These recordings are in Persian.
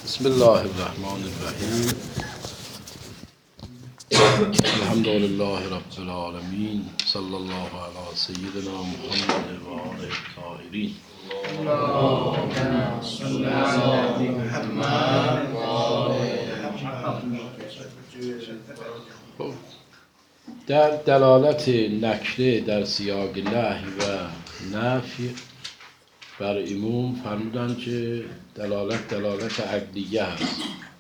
بسم الله الرحمن الرحیم. الحمد لله رب العالمین، صلی الله علی سیدنا محمد و آله الطاهرین. اللهم صل علی محمد و آل خب، در دلالت نکره در سیاق نهی و نفی بر عموم فرمودن که دلالت عقلیه هست.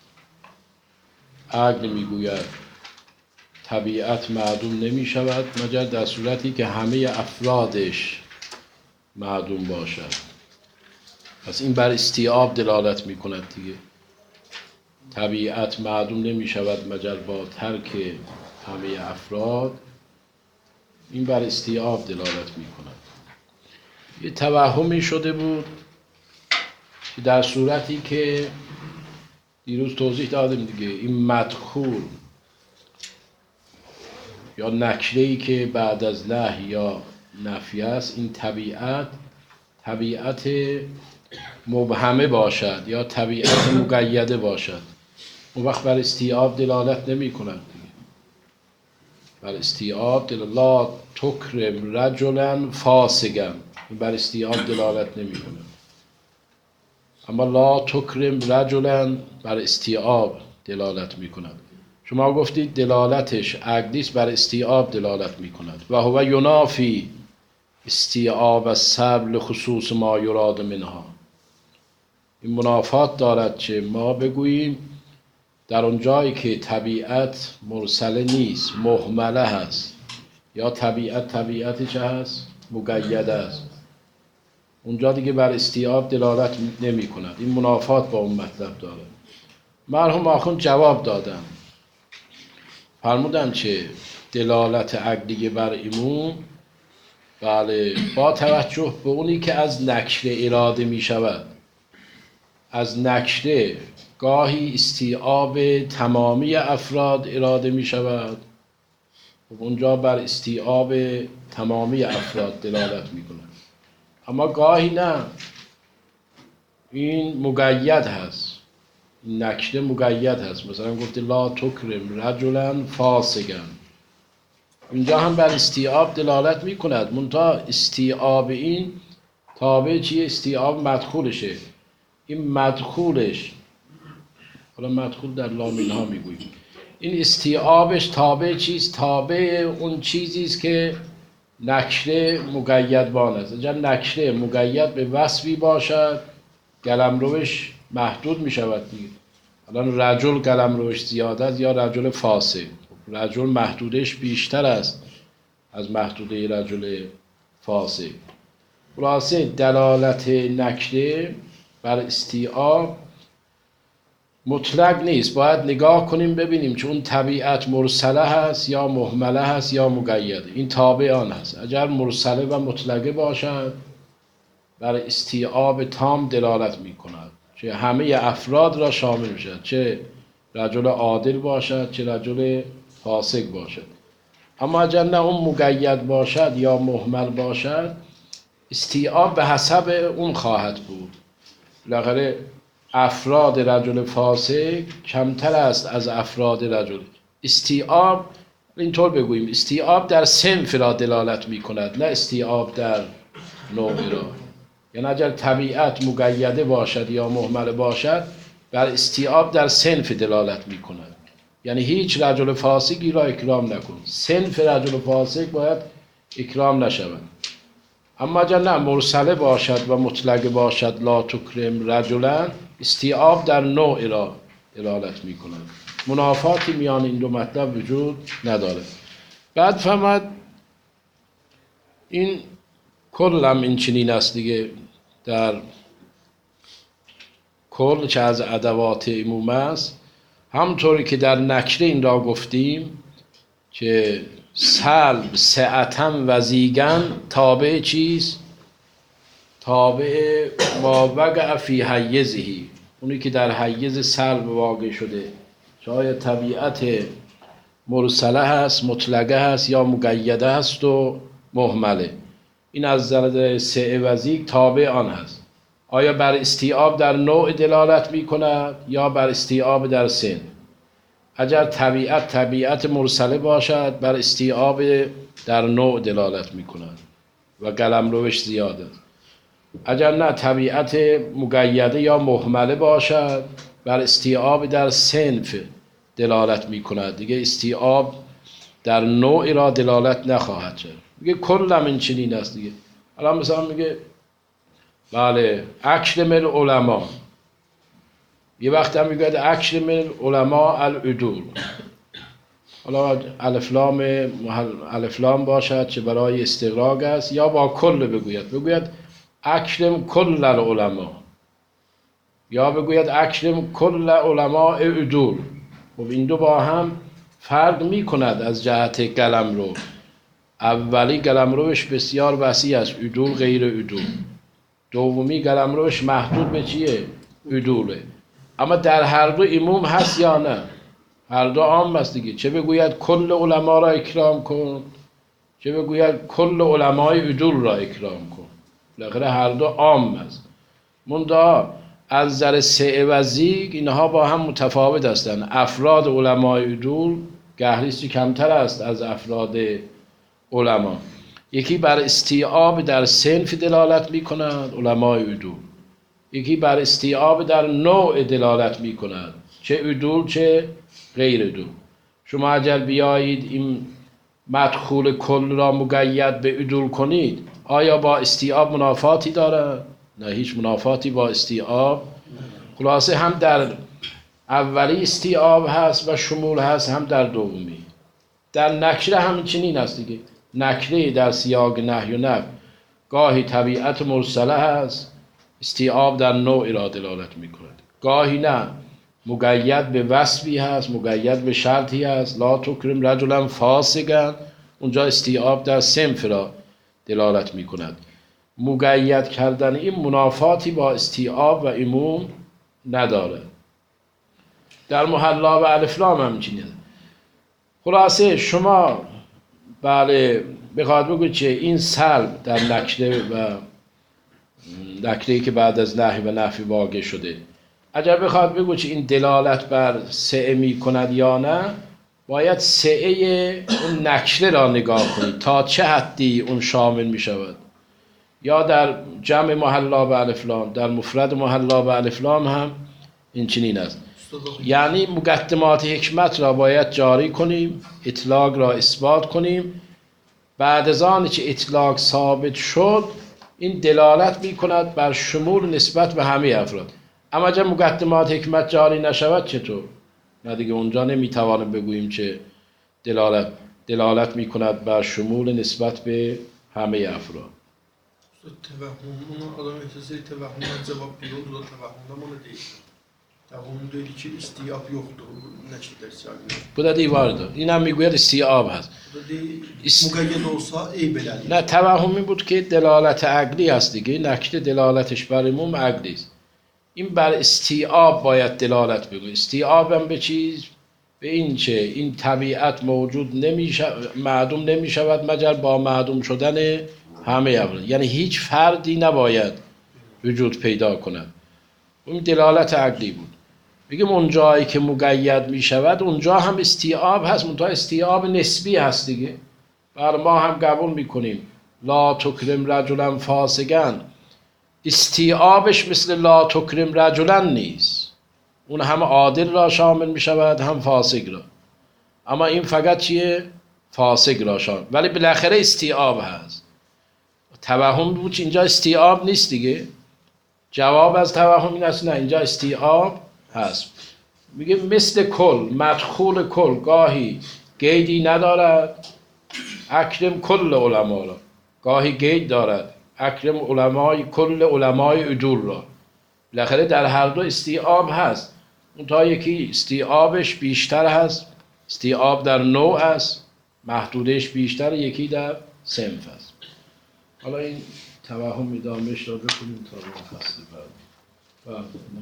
عقل میگوید طبیعت معدوم نمی شود مگر در صورتی که همه افرادش معدوم باشد. پس این بر استیعاب دلالت می کند دیگه. طبیعت معدوم نمی شود مگر با ترک همه افراد. این بر استیعاب دلالت می کند. یه توهمی شده بود که در صورتی که دیروز توضیح دادیم دیگه، این مدخول یا نکره‌ای که بعد از نهی یا نفی است، این طبیعت مبهمه باشد یا طبیعت مقیده باشد، اون وقت بر استیعاب دلالت نمی کند دیگه. بر استیعاب لا تکرم رجلا فاسقا، این بر استیعاب دلالت نمی کند. اما لا تکرم رجلا بر استیعاب دلالت می کند. شما گفتید دلالتش عقلی است، بر استیعاب دلالت می کند. و هو ینافی استیعاب السبب لخصوص ما یراد منها. این منافات دارد که ما بگوییم در اون جایی که طبیعت مرسله نیست، مهمله هست، یا طبیعتی چه هست؟ مقیده است، اونجا دیگه بر استیعاب دلالت نمی کند. این منافات با اون مطلب داره. مرحوم آخوند جواب دادن، فرمودن که دلالت عقلی بر عموم بله با توجه به اونی که از نکره اراده می شود. از نکره گاهی استیعاب تمامی افراد اراده می شود، اونجا بر استیعاب تمامی افراد دلالت می کند. اما گاهی نه، این مقید هست، این نکره مقید هست. مثلا گفته لا تکرم رجلا فاسقا، اینجا هم بر استیعاب دلالت می کند، منتها استیعاب این تابع چیه؟ استیعاب مدخولشه. این مدخولش، حالا مدخول در لامین ها می گوییم، این استیعابش تابع چیست؟ تابع اون چیزی است که نکره مقیدبان است. اگر نکره مقید به وصفی باشد قلمروش محدود می شود دیگه. الان رجل قلمروش زیاد است یا رجل فاسق. رجل محدودش بیشتر است از محدوده رجل فاسق. خلاصه دلالت نکره بر استیعاب مطلق نیست، باید نگاه کنیم ببینیم چون اون طبیعت مرسله هست یا مهمله هست یا مقیده. این تابع آن هست. اگر مرسله و مطلقه باشد بر استیعاب تام دلالت می کند، چه همه افراد را شامل میشد، چه رجل عادل باشد چه رجل فاسق باشد. اما اگر نه اون مقید باشد یا مهمل باشد، استیعاب به حسب اون خواهد بود. بالاخره افراد رجل فاسق کمتر است از افراد رجل. استیعاب اینطور بگوییم، استیعاب در صنف را دلالت می کند، نه استیعاب در نوع را. یعنی اگر طبیعت مقیده باشد یا مهمل باشد بر استیعاب در صنف دلالت می کند. یعنی هیچ رجل فاسقی را اکرام نکن، صنف رجل فاسق باید اکرام نشود. اما اگر نه مرسله باشد و مطلق باشد لا تکرم رجلا، استیعاب در نوع را دلالت می کند. منافاتی میان این دو مطلب وجود نداره. بعد فهمد این کلم این چنین است دیگه. در کل چه از ادوات عموم است، همطوری که در نکره این را گفتیم که سلب سعتم وزیگن تابع چیست؟ تابع ما وقع فی حیزهی، اونی که در حیز سلب واقع شده، چه طبیعت مرسله هست، مطلقه هست یا مقیده هست و مهمله. این از نظر سعه وزیگ تابع آن هست. آیا بر استیعاب در نوع دلالت می کند یا بر استیعاب در سن؟ اگر طبیعت مرسله باشد بر استیعاب در نوع دلالت می کند و قلمروش زیاد است. اگر نه طبیعت مقیده یا مهمله باشد بر استیعاب در صنف دلالت می کند. دیگه استیعاب در نوعی را دلالت نخواهد کرد. میگه کلم این چنین است دیگه. الان مثلا میگه بله اکل من علما، یه وقت هم میگه اکل من علما العدول. حالا الفلام باشد چه برای استغراق است یا با کل بگوید اکرم کل العلماء یا بگوید اکرم کل علماء عدول. خب این دو با هم فرق می کند از جهت قلمرو. اولی قلمروش بسیار وسیع است، عدول غیر عدول. دومی قلمروش محدود به چیه؟ عدوله. اما در هر دو عموم هست یا نه؟ هر دو عام است دیگه. چه بگوید کل علما را اکرام کن، چه بگوید کل علمای عدول را اکرام کن. بالاخره هر دو عام است. منتها از نظر سعه و زیگ اینها با هم متفاوت هستند. افراد علمای عدول گهریستی کمتر است از افراد علما. یکی بر استیعاب در صنف دلالت می کند علمای عدول، یکی بر استیعاب در نوع دلالت می کند، چه عدول چه غیر عدول. شما اگر بیایید این مدخول کل را مقید به عدول کنید، آیا با استیعاب منافاتی دارد؟ نه، هیچ منافاتی با استیعاب. خلاصه هم در اولی استیعاب هست و شمول هست، هم در دومی. در نکره هم چنین است دیگه. نکره در سیاق نهی و نفی گاهی طبیعت مرسله هست، استیعاب در نوع را دلالت می کند. گاهی نه، مقید به وصفی هست، مقید به شرطی هست. لا تکرم رجلا فاسقا، اونجا استیعاب در صنف را دلالت می کند. مقید کردن این منافاتی با استیعاب و عموم نداره. در محلا و الفلام هم چنینه. خلاصه شما بله بخواد بگوید چه این سلب در نکره و نکره‌ای که بعد از نهی و نفی واقع شده، اگر بخواد بگوید چه این دلالت بر سعه می کند یا نه، باید سعه اون نکره را نگاه کنید تا چه حدی اون شامل می شود. یا در جمع محلا و الفلام، در مفرد محلا و الفلام هم این چنین است. یعنی مقدمات حکمت را باید جاری کنیم، اطلاق را اثبات کنیم. بعد از آن که اطلاق ثابت شد، این دلالت می کند بر شمول نسبت به همه افراد. اما اگر مقدمات حکمت جاری نشود چطور؟ نه دیگه اونجا نمیتوانیم بگوییم که دلالت می کند بر شمول نسبت به همه افراد. Tevahhum, adam esası tevahhumdan cevap veriyor, o da tevahhumdan ona değil. Tevahhum dedi ki istiyap yoktur, neçil dersi alıyor. Bu da değil vardı. این هم میگوید استیعاب هست. Bu da değil, mukayyet olsa ey belali. نه توهمی بود که دلالت عقلی هست دیگه. نکته دلالتش بر عموم عقلی است. این بر استیعاب باید دلالت بگوید. استیعاب هم به چیز؟ به این چه این طبیعت موجود معدوم نمی شود مگر با معدوم شدن همه افراد. یعنی هیچ فردی نباید وجود پیدا کند. اون دلالت عقلی بود. بگیم اون جایی که مقید می شود اونجا هم استیعاب هست، منتها استیعاب نسبی هست دیگه. بر ما هم قبول می کنیم لا تکرم رجلا فاسقا، استیعابش مثل لا تکرم رجلا نیست. اون هم عادل را شامل می شود هم فاسق را. اما این فقط چیه؟ فاسق را شامل، ولی بالاخره استیعاب هست. توهم بود که اینجا استیعاب نیست دیگه. جواب از توهم این است نه، اینجا استیعاب هست. میگه مثل کل، مدخول کل گاهی قیدی ندارد، اکرم کل علما را. گاهی قید دارد، اکرم علمای کل علمای عدول را. بالاخره در هر دو استیعاب هست. اون تا یکی استیعابش بیشتر هست، استیعاب در نوع است، محدودش بیشتر، یکی در صنف است. حالا این توهم ادامهش را بکنیم تا به فصل بعد.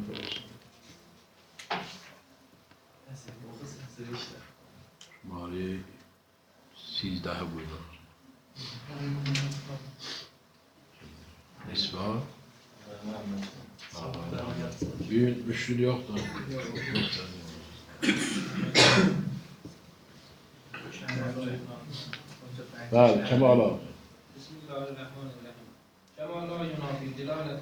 شماره 13 بود. نسبت Büyük müşkül yoktur. بله کمالا بسم الله الرحمن الرحیم كما لا ينافي دلالة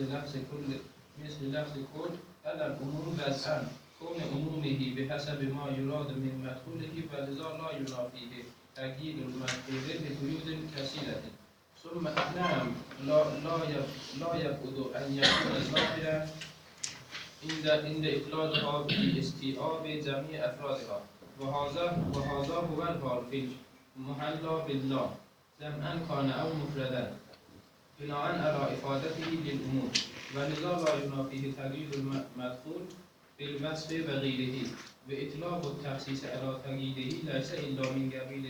مثل لفظ كل على العموم وضعا كون عمومه بحسب ما يراد من مدخوله ولذا لا ينافيه تأكيد المدخول بقيود كثيرة ثم نعم لا يبعد أن يكون ظاهرا عند إطلاقها باستيعاب جميع أفرادها وهذا هو الحال في محلا بالله جمعا كان أو مفردا بناء على إفادته للعموم ولذا لا ينافيه تغيير المدخول بالوصف وغيره وإطلاق التخصيص على تغييره ليس إلا من قبيل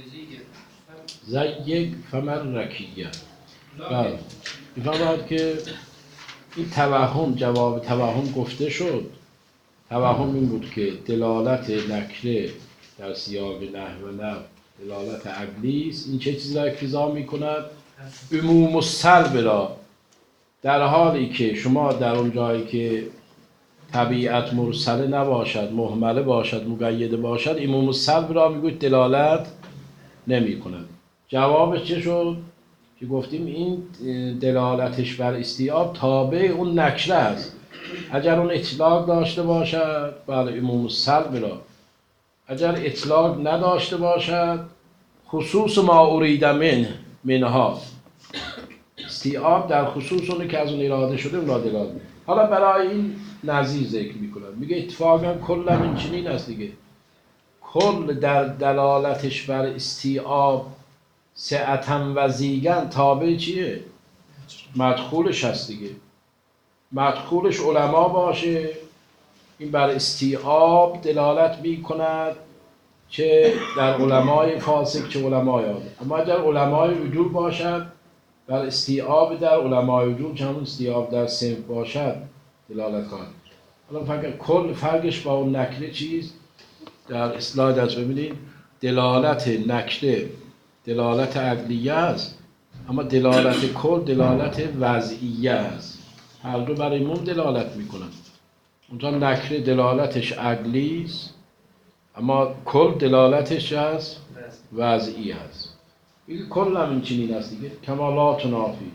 زیگ فمن رکیه بله لكن میفهمد که این توهم جواب توهم گفته شد. توهم این بود که دلالت نکره در سیاق نحو و نحو دلالت عقلی است. این چه چیزی را اقتضا می‌کند؟ عموم السلب را، در حالی که شما در اون جایی که طبیعت مرسله نباشد، مهمله باشد، مقیده باشد، عموم السلب را میگوید دلالت نمی‌کند. جوابش چه شد؟ که گفتیم این دلالتش بر استیعاب تابع اون نکره است. اگر اون اطلاق داشته باشد بله عموم السلب را، اگر اطلاق نداشته باشد خصوص ما ارید منها، استیعاب در خصوص اونی که از اون اراده شده اون را دلالت. حالا برای این نظیر ذکر میکنم، میگه اتفاقا کل هم این چنین است دیگه. کل در دلالتش بر استیعاب سعتن و زیگن تابع چیه؟ مدخولش هست دیگه. مدخولش علما باشه این بر استیعاب دلالت می کند، چه در علمای فاسق چه علمای عادل. اما اگر علمای وجود باشد بر استیعاب در علمای وجود چه همون استیعاب در صنف باشد دلالت خواهد. حالا فقط کل فرقش با اون نکره چیز در اصطلاح دست ببینید، دلالت نکره دلالت عقلیه است اما دلالت کل دلالت وضعیه است. هر دو برای عموم دلالت میکنند. اونجا نکره دلالتش عقلی است اما کل دلالتش است وضعی است. این کل هم این چنین است دیگه. کمالات نافی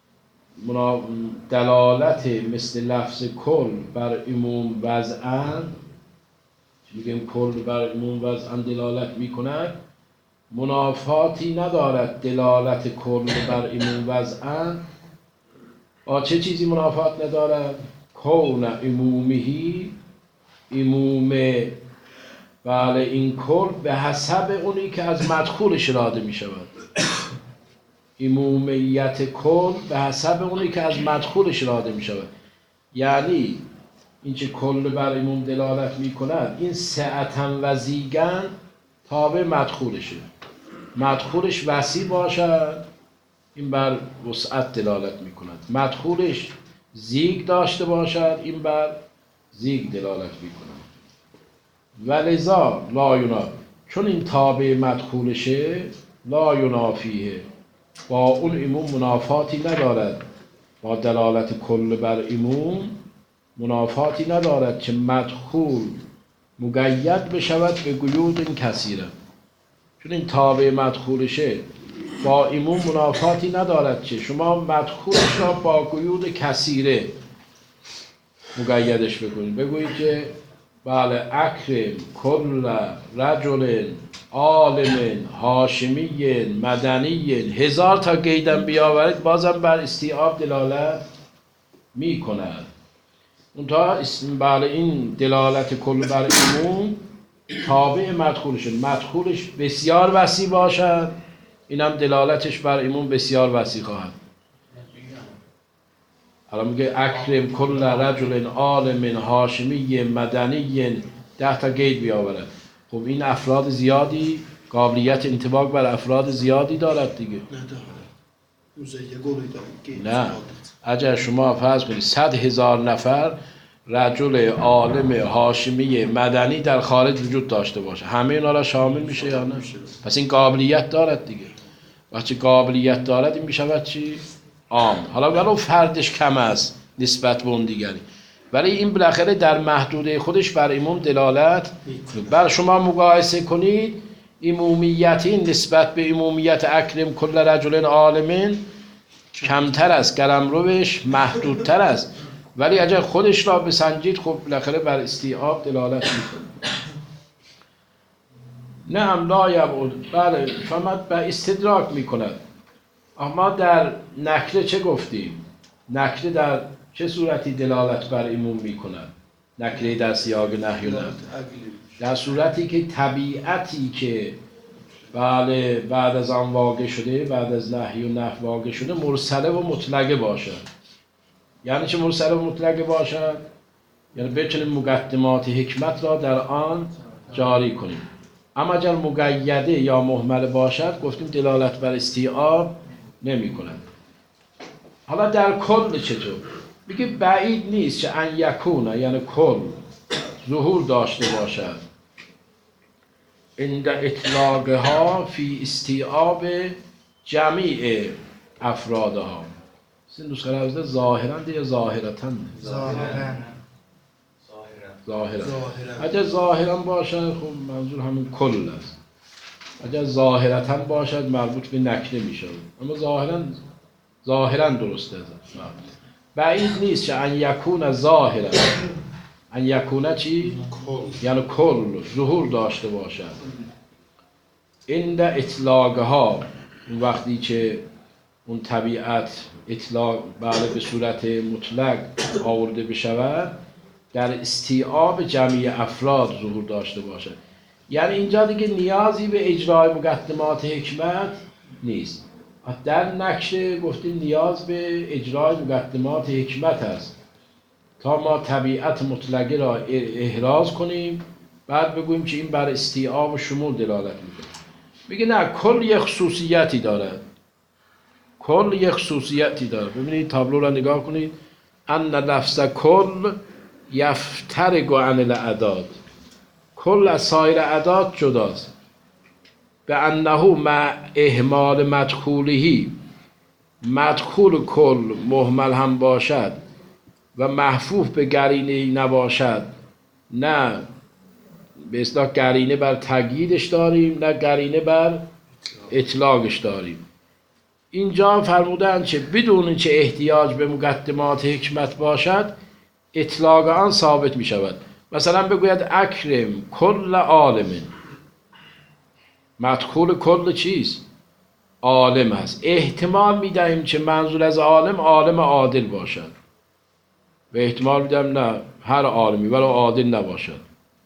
دلالت مثل لفظ کل بر عموم وضعا، میگیم کل بر عموم وضعا دلالت میکند، منافاتی ندارد دلالت کل بر عموم وضعا. با چه چیزی منافات ندارد؟ کون عمومهی، عموم بله این کل به حسب اونی که از مدخولش اراده می شود. عمومیت کل به حسب اونی که از مدخولش اراده می شود. یعنی این چه کل بر عموم دلالت می کند این سعتن و زیگن تابع مدخولشه. مدخولش وسیع باشد این بر وسعت دلالت می کند. مدخولش زیگ داشته باشد این بر زیگ دلالت می کند. ولذا لا ینافی، چون این تابع مدخولشه، لا ینافیه با اون عموم منافاتی ندارد، با دلالت کل بر عموم منافاتی ندارد که مدخول مقید بشود به قیود کثیره. چون این تابع مدخولشه با عموم منافاتی ندارد که شما مدخولش را با قیود کثیره مقیدش بکنید. بگویید که بله اکرم کل رجل عالم هاشمی مدنی، 1000 تا قیدم بیاورید بازم بر استیعاب دلالت می کند. اونتا بله این دلالت کل بر عموم تابع مدخولشه. مدخولش بسیار وسیع باشد اینم دلالتش بر عموم بسیار وسیع خواهد. حالا میگه اکرم کل رجل عالم هاشمی مدنی، 10 تا قید بیاورد. خب این افراد زیادی قابلیت انطباق بر افراد زیادی دارد دیگه. نه اگر شما فرض کنید 100,000 نفر رجل عالم هاشمی مدنی در خارج وجود داشته باشه، همه اینا را شامل میشه یا نه؟ پس این قابلیت دارد دیگه. وقتی قابلیت دارد این میشود چی؟ عام. حالا ولو فردش کم است نسبت به اون دیگری. ولی این بالاخره در محدوده خودش بر عموم دلالت بر شما مقایسه کنید عمومیتی نسبت به عمومیت اکرم کل رجل عالم کمتر است، قلمروش محدودتر است، ولی اگر خودش را بسنجید خب بالاخره بر استیعاب دلالت میکنه. نعم لا یبعد، بله فهمت به استدراک میکند. اما در نکره چه گفتیم؟ نکره در چه صورتی دلالت بر عموم میکند؟ نکره در سیاق نهی و نفی در صورتی که طبیعتی که بله بعد از آن واقع شده، بعد از نهی و نفی واقع شده مرسله و مطلقه باشد. یعنی چه مرسله و مطلقه باشد؟ یعنی بتونیم مقدمات حکمت را در آن جاری کنیم. اما اگر مقیده یا مهمل باشد گفتیم دلالت بر استیعاب نمی کند. حالا در کل چطور؟ میگه بعید نیست که ان یکونه یعنی کل ظهور داشته باشد عند اطلاقها فی استیعاب جمیع افرادها. این نسخه نوشته ظاهرند یا ظاهرتند؟ ظاهرا. اگر ظاهرا باشد خب منظور همین کل است. اگر ظاهرتاً باشد مربوط به نکره می شود. اما ظاهرا درسته است. بعید نیست که ان یکون ظاهرا، ان یکونه چی؟ یعنی کل ظهور داشته باشد عند اطلاقها، اون وقتی که اون طبیعت اطلاق بله به صورت مطلق آورده بشود در استیعاب جمعی افراد ظهور داشته باشد. یعنی اینجا دیگه نیازی به اجرای مقدمات حکمت نیست. در نکره گفتیم نیاز به اجرای مقدمات حکمت است تا ما طبیعت مطلقه را احراز کنیم، بعد بگوییم که این بر استیعاب و شمول دلالت میکنه. میگه نه، کل یک خصوصیتی دارد. کل یک خصوصیتی دارد. ببینید تابلو را نگاه کنید. ان لفظ کل یفترق عن الاعداد. کل از سایر اعداد جداست. به انه مع اهمال مدخولهی، مدخول کل مهمل هم باشد و محفوف به قرینه نباشد، نه به اصطلاح قرینه بر تقییدش داریم نه قرینه بر اطلاقش داریم. اینجا فرمودن که بدون که احتیاج به مقدمات حکمت باشد اطلاق آن ثابت می شود. مثلا بگوید اکرم کل عالم، مدخول کل چیست؟ عالم هست. احتمال می دهیم که منظور از عالم عالم عادل باشد و احتمال می دهیم نه هر عالمی ولو عادل نباشد.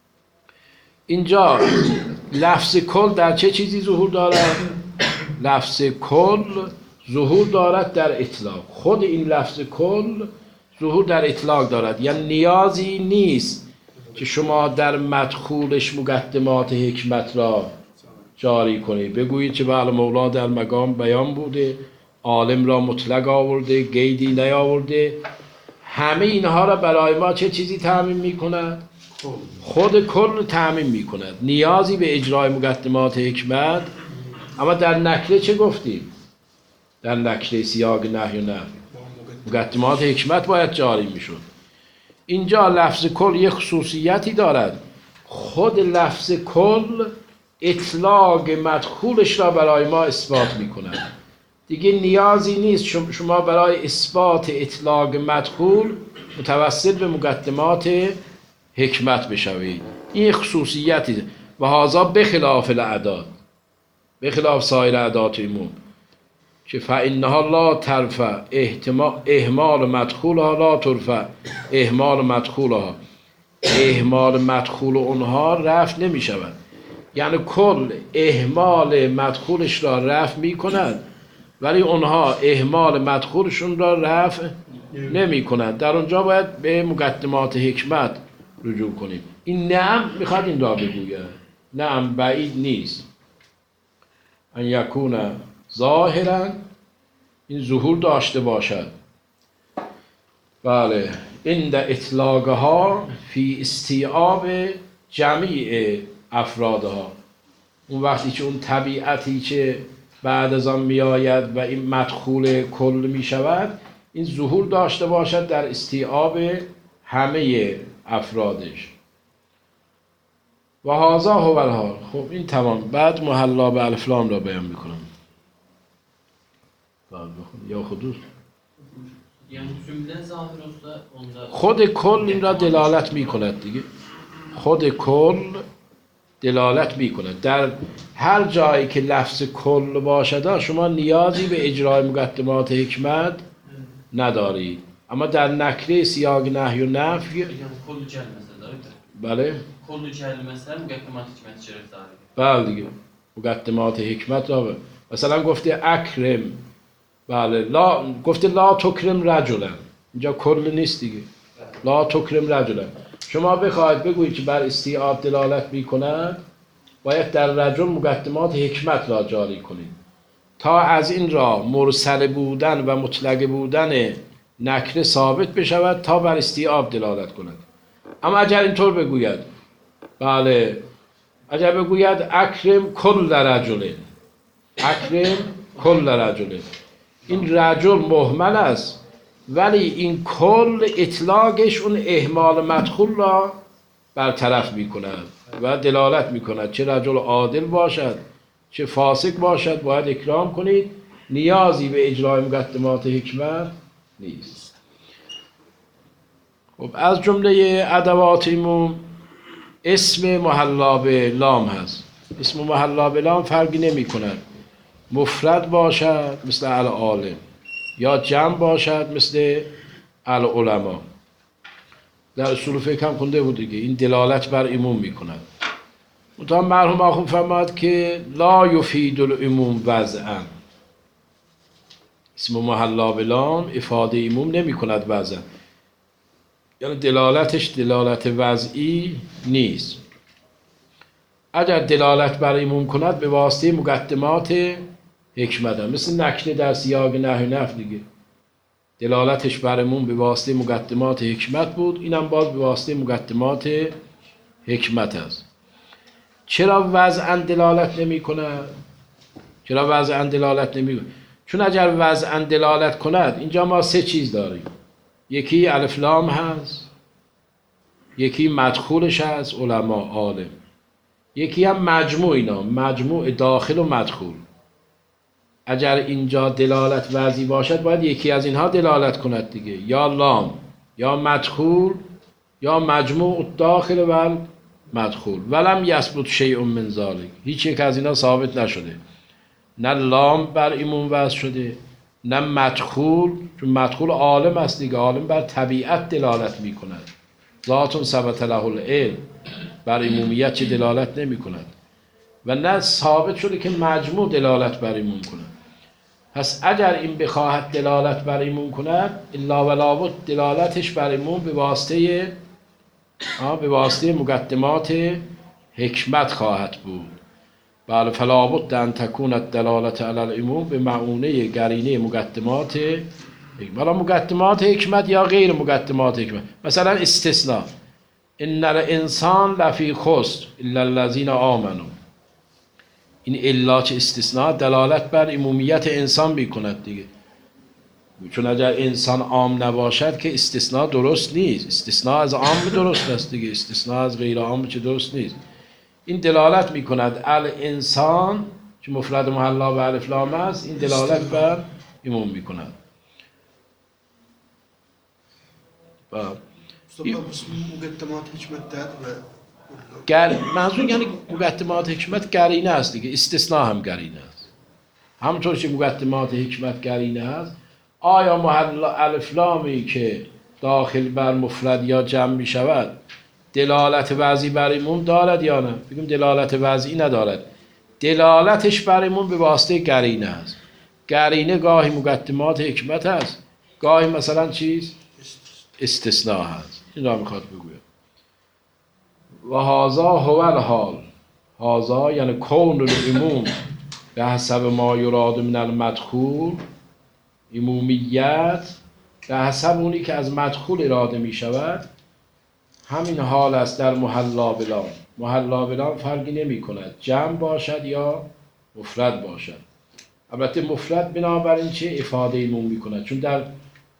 اینجا لفظ کل در چه چیزی ظهور دارد؟ لفظ کل ظهور دارد در اطلاق. خود این لفظ کل ظهور در اطلاق دارد. یعنی نیازی نیست که شما در مدخولش مقدمات حکمت را جاری کنید. بگویید که بله مولا در مقام بیان بوده، عالم را مطلق آورده، قیدی نیاورده. همه اینها را برای ما چه چیزی تعمیم می کند؟ خود کل تعمیم می کند. نیازی به اجرای مقدمات حکمت. اما در نکره چه گفتیم؟ در نکره سیاق نهی و نفی مقدمات حکمت باید جاری می شد. اینجا لفظ کل یک خصوصیتی دارد. خود لفظ کل اطلاق مدخولش را برای ما اثبات می کند. دیگه نیازی نیست شما برای اثبات اطلاق مدخول متوسل به مقدمات حکمت بشوید. این خصوصیتی و هذا بخلاف الاعداد، بخلاف سایر اعداد عموم که فإنها لا ترفع اهمال مدخولها، لا ترفع اهمال مدخولها. اهمال مدخول اونها رفع نمی شود. یعنی کل اهمال مدخولش را رفع می کند ولی اونها اهمال مدخولشون را رفع نمی کند. در اونجا باید به مقدمات حکمت رجوع کنیم. این نعم میخواد این را بگوید. نعم بعید نیست ان یکون ظاهرا، این ظهور داشته باشد بله عند اطلاقها فی استیعاب جمیع افرادها. اون وقتی که اون طبیعتی که بعد از آن می آید و این مدخول کل می شود این ظهور داشته باشد در استیعاب همه افرادش. و هذا هو الحال. خب این تمام. بعد محلا به الف لام را بیان میکنم. یا خودش یعنی جمله ظاهر است onda خود کل این را دلالت میکند دیگه. خود کل دلالت میکند. در هر جایی که لفظ کل باشد شما نیازی به اجرای مقدمات حکمت ندارید. اما در نکره سیاق نهی و نفی یعنی کل کلمesi داره. بله کل کلمesi مقدمات حکمت شرف داره. بله دیگه مقدمات حکمت را مثلا گفته اکرم، بله لا گفته لا تکرم رجلا، اینجا کل نیست دیگه. لا تکرم رجلا شما بخواید بگویید که بر استیعاب دلالت میکند باید در رجل مقدمات حکمت را جاری کنید تا از این را مرسل بودن و مطلق بودن نکره ثابت بشود تا بر استیعاب دلالت کند. اما اگر اینطور بگوید، بله اگر بگوید اکرم کل رجل، اکرم کل رجل، این رجل مهمل است ولی این کل اطلاقش اون اهمال مدخول را برطرف می کند و دلالت می کند چه رجل عادل باشد چه فاسق باشد باید اکرام کنید، نیازی به اجرای مقدمات حکمت نیست. خب از جمله ادوات عموم اسم محلا به لام هست. اسم محلا به لام فرقی نمی کند مفرد باشد مثل العالم یا جمع باشد مثل العلماء. در اصول فقه هم خونده بود دیگه این دلالت بر عموم می کند. منتها مرحوم آخوند فرماد که لا یفید العموم وضعا، اسم محلا به لام افاده عموم نمی کند وضعا، یعنی دلالتش دلالت وضعی نیست. اگر دلالت بر عموم کند به واسطه مقدمات حکمت هم. مثل نکره در سیاق نهی و نفی دیگه دلالتش بر عموم به واسطه مقدمات حکمت بود، اینم باز به واسطه مقدمات حکمت است. چرا وضعا دلالت نمی کند؟ چرا وضعا دلالت نمی کند؟ چون اگر وضعا دلالت کند اینجا ما سه چیز داریم، یکی الف لام هست، یکی مدخولش هست علما عالم، یکی هم مجموع اینا، مجموع داخل و مدخول. اگر اینجا دلالت وضعی باشد باید یکی از اینها دلالت کند دیگه، یا لام یا مدخول یا مجموع داخل و مدخول. ولم یثبت شیء من ذلک، هیچ یک از اینا ثابت نشده، نه لام بر عموم وضع شده نه مدخول، چون مدخول عالم است دیگه، عالم بر طبیعت دلالت می کند، ذات ثبت له العلم، بر عمومیت چه دلالت نمی کند، و نه ثابت شده که مجموع دلالت بر عموم کند. پس اگر این بخواهد دلالت بر عموم کند الا و لابد دلالتش بر عموم به واسطه مقدمات حکمت خواهد بود. بله فلا بد ان تکون الدلالت علی العموم به معونه قرینه مقدمات حکمت. حالا مقدمات حکمت یا غیر مقدمات حکمت، مثلا استثناء ان الانسان لفی خسر الا الذین آمنوا، این الا چه استثناء دلالت بر عمومیت انسان میکند دیگه، چون اگر انسان عام نباشد که استثناء درست نیست، استثناء از عام درست است دیگه، استثناء از غیر عام چه درست نیست. این دلالت میکند الانسان که مفرد محلا به الف لام است، این دلالت بر عموم میکند. مقدمات حکمت داد و منظور یعنی مقدمات حکمت قرینه است دیگه، استثناء هم قرینه است. همونطور که مقدمات حکمت قرینه است، آیا محلا الف لامی که داخل بر مفرد یا جمع می شود دلالت وضعی بر عموم دارد یا نه؟ بگیم دلالت وضعی ندارد، دلالتش بر عموم به واسطه قرینه است. قرینه گاهی مقدمات حکمت است، گاهی مثلا چیز استثناء هست. این را میخواد بگوید. و هذا هو الحال، هذا یعنی کون العموم به حسب ما یراد من المدخول، عمومیت به حسب اونی که از مدخول اراده می شود، همین حال است در محلا به لام. محلا به لام فرقی نمی کند جمع باشد یا مفرد باشد. البته مفرد بنابراین چه افاده عموم می کند، چون در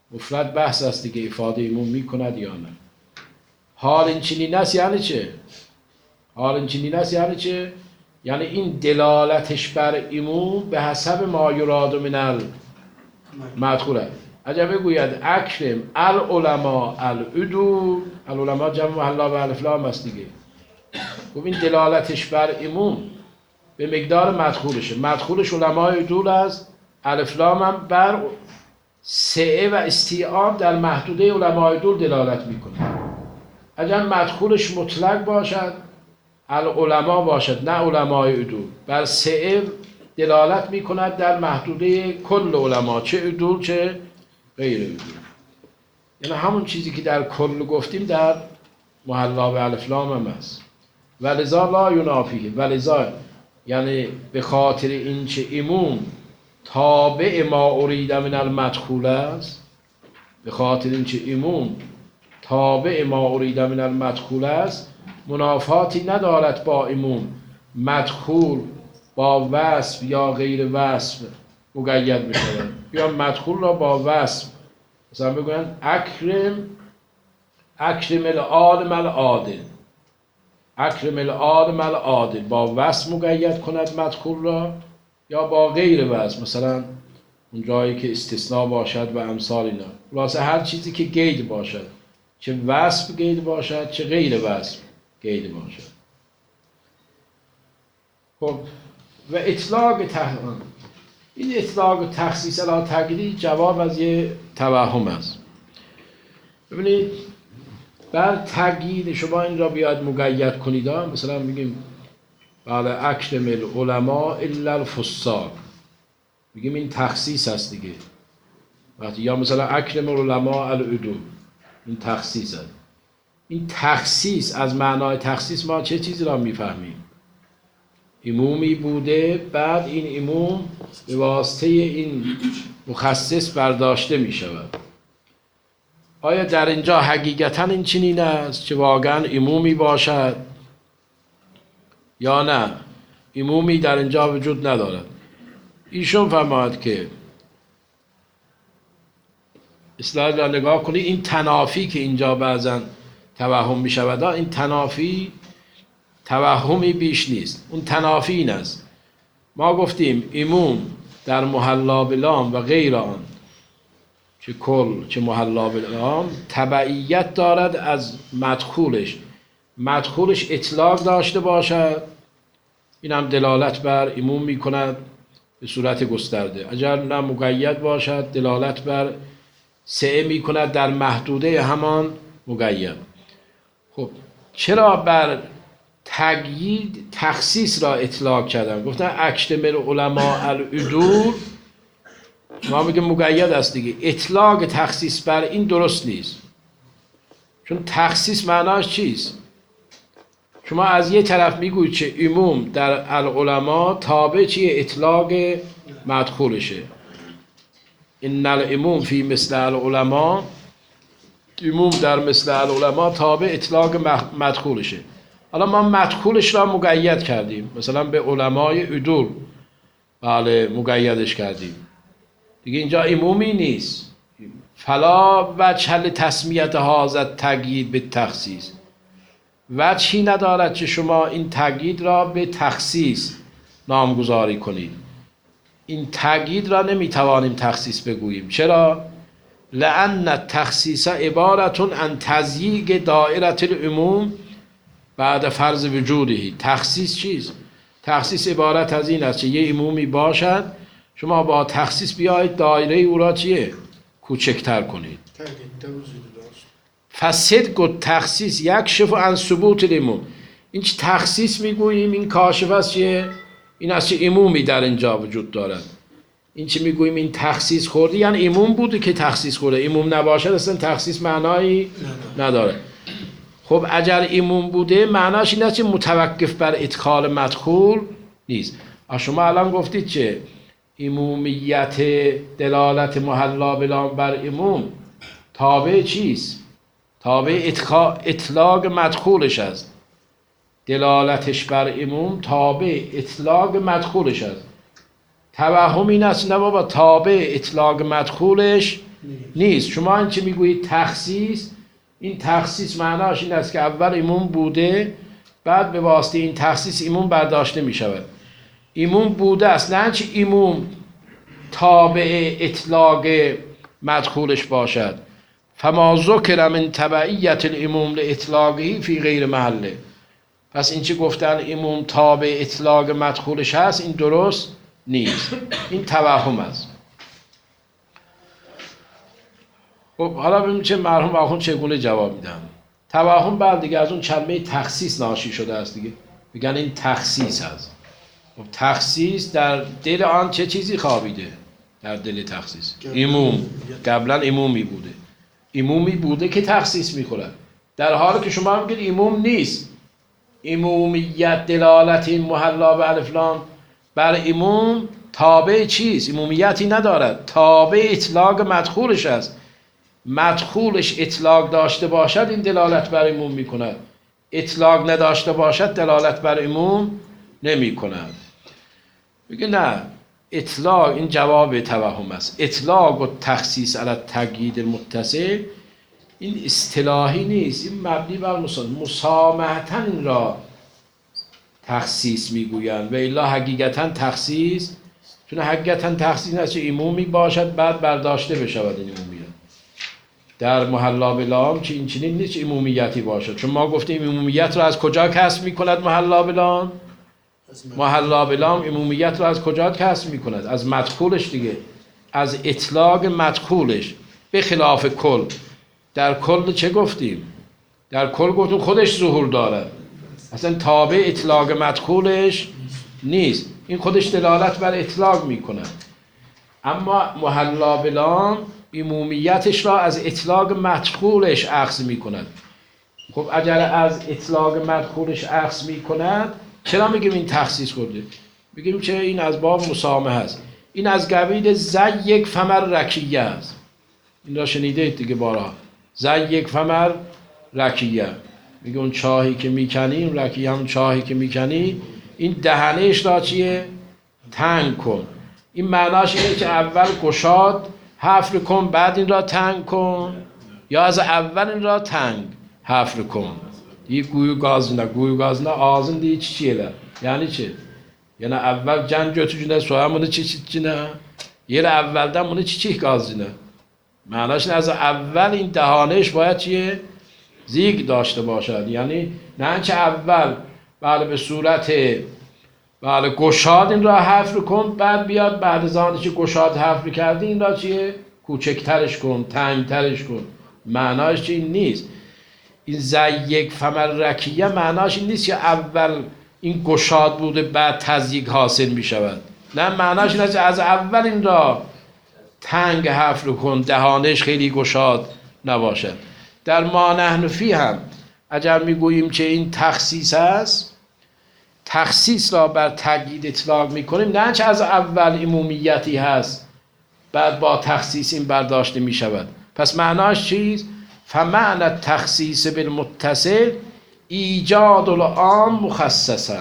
مفرد بحث است دیگه، افاده عموم میکند یا نه. حال این چنین است یعنی چه؟ حال این چنین است یعنی چه؟ یعنی این دلالتش بر عموم به حسب ما یراد من المدخوله. اگر بگوید اکرم العلماء العدول، العلماء جمع محلا و الف لام است دیگه. خب این دلالتش بر عموم به مقدار مدخولشه. مدخولش علماء عدول است، الف لام هم بر سعه و استیعاب در محدوده علماء عدول دلالت میکنه. اگر مدخولش مطلق باشد، العلماء باشد نه علماء عدول، بر سعه دلالت میکند در محدوده کل علما، چه عدول چه غیر عدول. یعنی همون چیزی که در کل گفتیم در محلا و الف لام هم است. ولذا لا ینافیه، ولذا یعنی به خاطر این چه عموم تابع ما ارید من المدخول است، به خاطر این چه عموم تابع ما ارید من المدخول است، منافاتی ندارد با عموم مدخول با وصف یا غیر وصف مقید می شود. یا مدخول را با وصف، مثلا بگوین اکرم العالم العادل، اکرم العالم العادل، با وصف مقید کند مدخول را یا با غیر وصف، مثلا اون جایی که استثناء باشد و امثال اینا. خلاصه هر چیزی که قید باشد، چه وصف قید باشد چه غیر وصف قید باشد. خب و اطلاق این اطلاق و تخصیص علی تقیید جواب از یه توهم است. ببینید بر تقیید شما این را بیاد مقید کنید، مثلا میگیم بله اکرم العلماء الا الفساق، میگیم این تخصیص است دیگه. وقتی یا مثلا اکرم العلماء العدول، این تخصیص است. این تخصیص از معنای تخصیص ما چه چیزی را میفهمیم؟ عمومی بوده، بعد این عموم به واسطه این مخصص برداشته می شود. آیا در اینجا حقیقتا این چنین است که واقعا عمومی باشد یا نه؟ عمومی در اینجا وجود ندارد. ایشون فرماید که اصلاح را نگاه کنید، این تنافی که اینجا بعضا توهم می شود، این تنافی توهمی بیش نیست. اون تنافی این است، ما گفتیم عموم در محلا بلام و غیر آن، چه کل چه محلا بلام، تبعیت دارد از مدخولش. مدخولش اطلاق داشته باشد، این هم دلالت بر عموم می کند به صورت گسترده. اگر نه مقید باشد دلالت بر سعه می کند در محدوده همان مقید. خب چرا بر تقیید تخصیص را اطلاق کردن؟ گفتن اکرم العلماء العدول، ما میگه مقید است دیگه. اطلاق تخصیص بر این درست نیست، چون تخصیص معناش چیست؟ شما از یه طرف میگوید چه عموم در العلماء تابع چیه؟ اطلاق مدخولشه. ان العموم فی مثل العلماء، عموم در مثل العلماء تابع اطلاق مدخولشه. حالا ما مدخولش را مقید کردیم، مثلا به علمای عدول بله مقیدش کردیم دیگه، اینجا عمومی نیست. فلا وجه لتسمیت هذا التقیید به تخصیص، وجهی ندارد که شما این تقیید را به تخصیص نامگذاری کنید. این تقیید را نمیتوانیم تخصیص بگوییم. چرا؟ لأن التخصیص عبارت عن تضییق دائره العموم بعد فرض وجودی. تخصیص چیست؟ تخصیص عبارت از این است که یه عمومی باشد، شما با تخصیص بیایید دایره او را چیه؟ کوچکتر کنید. فصدق و تخصیص یکشف عن ثبوت العموم. این چه تخصیص میگوییم؟ این کاشف است چیه؟ این است که عمومی در اینجا وجود دارد. این چی میگوییم؟ این تخصیص خورده، یعنی عموم بوده که تخصیص خورده. عموم نباشد اصلا تخصیص معنایی نداره. خب اگر عموم بوده معناش این است که متوقف بر ادخال مدخول نیست. شما الان گفتید چه؟ عمومیت دلالت محلا بلام بر عموم تابع چیست؟ تابع اطلاق مدخولش است. دلالتش بر عموم تابع اطلاق مدخولش است. توهم این است نه بابا، تابع اطلاق مدخولش نیست. شما این چه میگویید تخصیص، این تخصیص معناش این است که اول عموم بوده، بعد به واسطه این تخصیص عموم برداشته می شود. عموم بوده است، نه چه عموم تابع اطلاق مدخولش باشد. فما ذکر من تبعیت العموم لاطلاقه فی غیر محله. پس این چه گفتن عموم تابع اطلاق مدخولش هست، این درست نیست، این توهم است. خب حالا ببینیم چه مرحوم آخوند چگونه جواب میدن. توهم بعد دیگه از اون کلمه تخصیص ناشی شده است دیگه، میگن این تخصیص هست. خب تخصیص در دل آن چه چیزی خوابیده؟ در دل تخصیص عموم، قبلا عمومی بوده، عمومی بوده که تخصیص میخورد، در حالی که شما میگید عموم نیست. عمومیت دلالت محلا به الف لام بر عموم تابع چیست؟ عمومیتی ندارد، تابع اطلاق مدخولش است. مدخولش اطلاق داشته باشد این دلالت بر عموم میکند، اطلاق نداشته باشد دلالت بر عموم نمی کند. میگه نه، اطلاق این جواب توهم است. اطلاق و تخصیص علی تقیید المتصل این اصطلاحی نیست، این مبنی بر مسامحتن این را تخصیص میگویند و الا حقیقتا تخصیص، چون حقیقتا تخصیص است چه عمومی باشد بعد برداشته بشود این عمومیت. در محلا بلام چه این چنین نیست چه عمومیتی باشد، چون ما گفتیم عمومیت را از کجا کسب میکند محلا بلام؟ محلا بلام عمومیت را از کجا کسب میکند؟ از مدخولش دیگه، از اطلاق مدخولش، به خلاف کل. در کل چه گفتیم؟ در کل گفتیم خودش ظهور دارد، اصلا تابع اطلاق مدخولش نیست، این خودش دلالت بر اطلاق میکند. اما محلا بلام عمومیتش را از اطلاق مدخولش اخذ میکند. خب اگر از اطلاق مدخولش اخذ میکند چرا میگیم این تخصیص خورده؟ میگیم چه این از باب مسامحه است، این از قبیل یک فمر رکیه است. این را شنیده دیگه بارها، یک فمر رکیه، میگه اون چاهی که میکنی، رکیه هم چاهی که میکنی، این دهنش را چیه؟ تنگ کن. این معناش اینه که اول گشاد حفر کن بعد این را تنگ کن، یا از اول این را تنگ حفر کن. یک گویو گازنه آزن دیگه چیه؟ یعنی چه؟ یعنی اول جنگ تو جنه سوها مونه چی نه؟ یه اول دم مونه چی گازنه. معناش این از اول این دهانش باید چیه؟ زیگ داشته باشد. یعنی نه چه اول بله به صورت بله گشاد این را حفر کن، بعد بیاد بعد از آنی که گشاد حفر کردی این را چیه؟ کوچکترش کن، تنگترش کن. معناش چی نیست. این یک فمر رکیه معناش این نیست که اول این گشاد بوده بعد تزییق حاصل می شود. نه، معناش این است از اول این را تنگ حفر کن، دهانش خیلی گشاد نباشد. در ما نحن فی هم اگر میگوییم که این تخصیص است، تخصیص را بر تقیید اطلاق میکنیم، نه چه از اول عمومیتی هست بعد با تخصیص این برداشته میشود. پس معناش چیست؟ فمعنی تخصیص بالمتصل ایجاد العام مخصصا.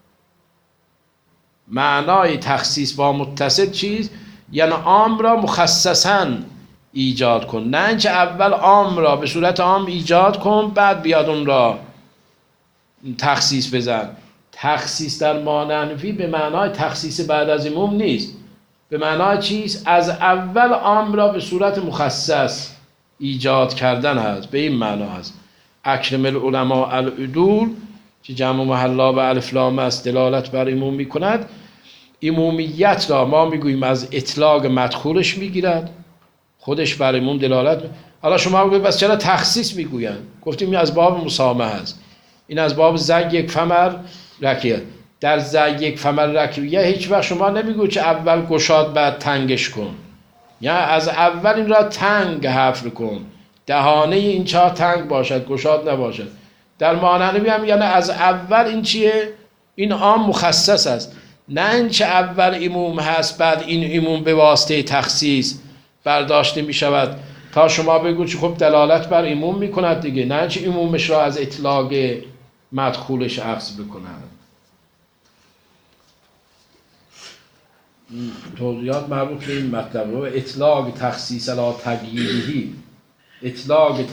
معنای تخصیص با متصل چیست؟ یعنی عام را مخصصا ایجاد کن، نه اینکه اول عام را به صورت عام ایجاد کن بعد بیاد اون را تخصیص بزن. تخصیص در ماننفی به معنای تخصیص بعد از عموم نیست، به معنای چیست؟ از اول عام را به صورت مخصص ایجاد کردن هست، به این معنا هست. اکرم العلماء العدول که جمع محلا به الف لام است دلالت بر عموم می کند. عمومیت را ما میگوییم از اطلاق مدخولش میگیرد، خودش بر عموم دلالت. حالا شما بگوید بس چرا تخصیص میگویند؟ گفتیم این از باب مسامحه است، این از باب یک فمر رکیه. در یک فمر رکیه هیچ وقت شما نمیگوید که اول گشاد بعد تنگش کن، یا از اول این را تنگ حفر کن، دهانه این چاه تنگ باشد گشاد نباشد. در ماننوی هم یعنی از اول این چیه؟ این عام مخصص است، نه این چه اول عموم هست بعد این عموم به واسطه تخصیص برداشته می شود تا شما بگوید که خب دلالت بر عموم می کند دیگه، نه چه عمومش را از اطلاق مدخولش اخذ بکند. توضیحات مربوط به این مطلب و اطلاق تخصیص علی تقییدی، اطلاق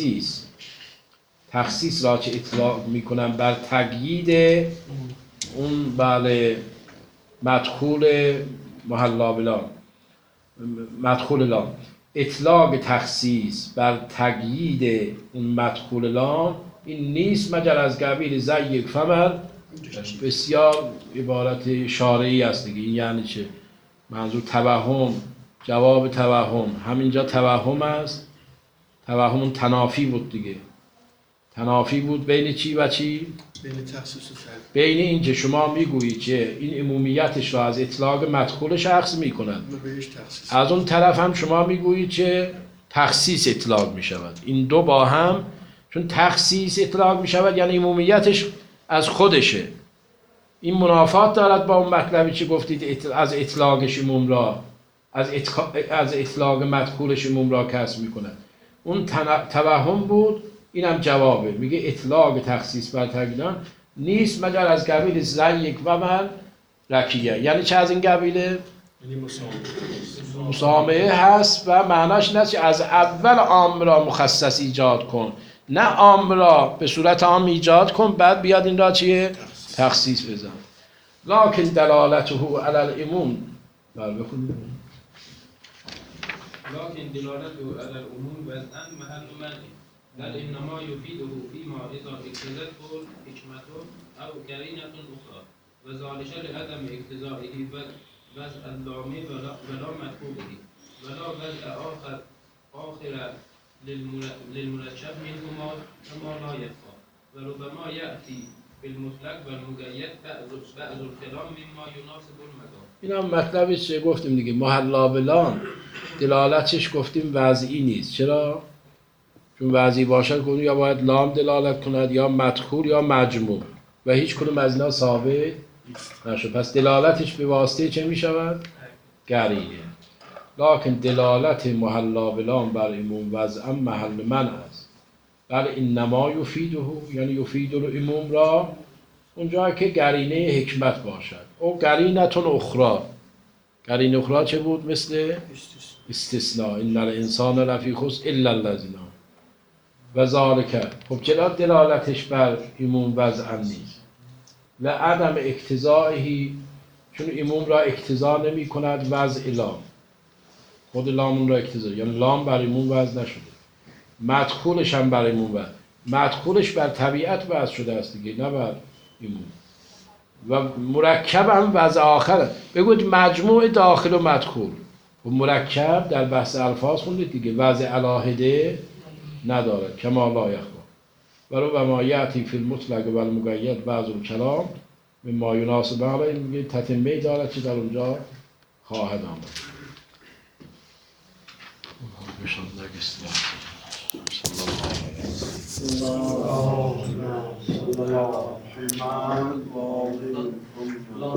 تخصیص را چه اطلاق میکنن بر تقیید اون بله مدخول محلا بلا مدخول لام، اطلاق تخصیص بر تقیید اون مدخول لام این نیست مگر از قبیل زیک فمر، بسیار عبارت شارعی است دیگه. این یعنی چه؟ منظور توهم، جواب توهم، همینجا توهم است. توهم تنافی بود دیگه، تنافی بود بین چی و چی؟ بین تخصیص و فرد. بین این که شما میگویید که این عمومیتش را از اطلاق مدخول شخص میکنند، از اون طرف هم شما میگویید که تخصیص اطلاق میشود. این دو با هم، چون تخصیص اطلاق میشود یعنی عمومیتش از خودشه، این منافات دارد با اون مطلبی که گفتید از اطلاقش عموم را از اطلاق مدخولش عموم را کسب میکند. اون توهم بود، اینم جوابه. میگه اطلاق تخصیص بر تقییدان نیست مگر از قبیل زن یک و من رکیه. یعنی چه از این قبیله؟ یعنی مسامعه هست و معناش این است که از اول عام را مخصص ایجاد کن، نه عام را به صورت عام ایجاد کن بعد بیاد این را چیه؟ تخصیص بزن. لکن دلالته علی العموم، بله بخونید. لكن دلالته على العموم وضعا محل منع بل انما يفيده فيما اذا اقتضته الحكمة او قرينة اخرى وذلك لعدم اقتضائه وضع اللام ولا مدخوله ولا وضع آخر للمركب منهما كما لا يخفى وربما يأتي بالمطلق والمقيد بعض الكلام مما يناسب المدار. این هم مطلبش چه گفتیم دیگه، محلا بلان دلالتش گفتیم وضعی نیست. چرا؟ چون وضعی باشد کنید یا باید لام دلالت کند یا مدخول یا مجموع و هیچ کدوم از اینا ثابت نشد. پس دلالتش به واسطه چه می شود؟ قرینه. لکن دلالت محلا بلان بر عموم وضعا محل من است. بل انما یفیده، یعنی یفید العموم را اونجا که قرینه حکمت باشد. او قرینتون اخرى، قرینه اخرى چه بود؟ مثل استثناء ان الانسان لفی خسر الا الذین و ذالک. خب چرا دلالتش بر عموم وضعا نیست؟ لعدم اقتضائه، چون عموم را اقتضا نمی کند وضع لام، خود لام را اقتضا، یعنی لام بر عموم وضع نشده. مدخولش هم بر عموم وضع، مدخولش بر طبیعت وضع شده است دیگه، نه بر عموم. و مرکب هم وضع آخره. بگوید مجموع داخل و مدخول و مرکب در بحث الفاظ خوندید دیگه، وضع علاهده ندارد کما لا یخفی و ربما یأتی فی المطلق و المقید بعض الکلام مما یناسب علیه. میگه تتمه دارد که در اونجا خواهد آمد. بشان نگستیم. صلی الله علیه و سلم.